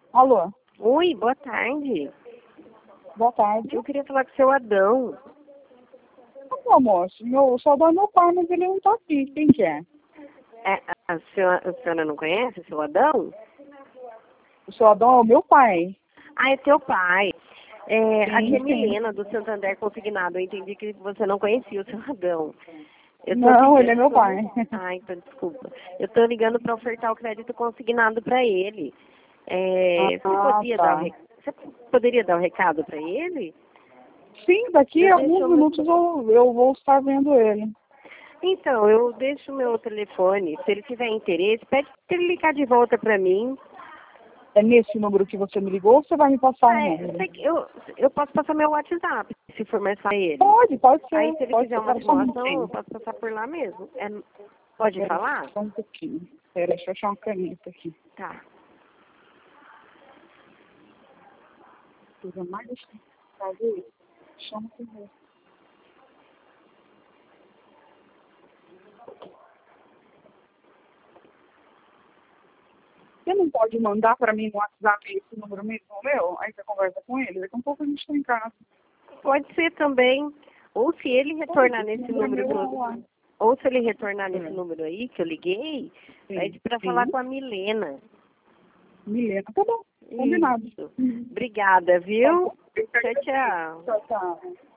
Alô, Oi, boa tarde. boa tarde. Eu queria falar com o seu Adão. Ô, moço, só dá meu pai, mas ele não tá aqui. Quem que é? A senhora não conhece o seu Adão? O seu Adão é o meu pai. Ah, é seu pai. Aqui é Sim. Milena, do Santander Consignado. Eu entendi que você não conhecia o seu Adão. Eu tô Não, ele é ligando... meu pai. Ah, então desculpa. Eu tô ligando para ofertar o crédito consignado para ele. Tá. Você poderia dar o recado para ele? Sim, daqui Eu a deixo alguns o meu... minutos eu vou estar vendo ele. Então, eu deixo o meu telefone. Se ele tiver interesse, pede para ele ligar de volta para mim. É nesse número que você me ligou ou você vai me passar o número? Eu posso passar meu WhatsApp, se for mais para ele. Pode ser. Aí, se ele Pode quiser ser. uma Pera só um simulação, eu minutinho. posso passar por lá mesmo. Pode falar? Só um pouquinho. Pera, deixa eu achar uma caneta aqui. Tá. Coisa mais fazer. Chama o caneta. Você não pode mandar para mim no WhatsApp esse número mesmo, meu? Aí você conversa com ele. Daqui a pouco a gente tá em casa. Pode ser também. Ou se ele retornar nesse número ou se ele retornar nesse número aí que eu liguei, pede para falar com a Milena. Milena, tá bom. Combinado. Isso. Obrigada, viu? Eu que Tchau, tchau. Tchau, tchau.